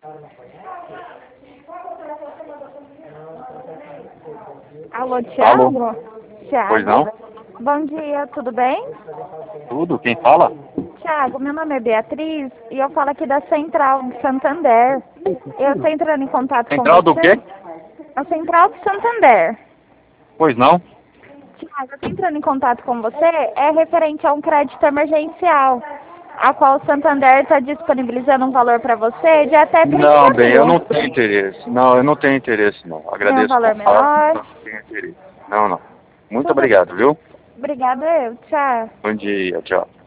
Alô, Thiago? Alô? Thiago? Pois não? Bom dia, tudo bem? Tudo? Quem fala? Thiago, meu nome é Beatriz e eu falo aqui da Central de Santander. Eu estou entrando em contato com Central do você. quê? A Central de Santander. Pois não? Thiago, eu estou entrando em contato com você é referente a um crédito emergencial, a qual o Santander está disponibilizando um valor para você de até 30 Não, bem, eu mil. não tenho interesse. Não, eu não tenho interesse, não. Tem um Agradeço o valor contato, mas menor. eu não tenho interesse. Não, não. Muito Tudo. obrigado, viu? Obrigada, eu. Tchau. Bom dia, tchau.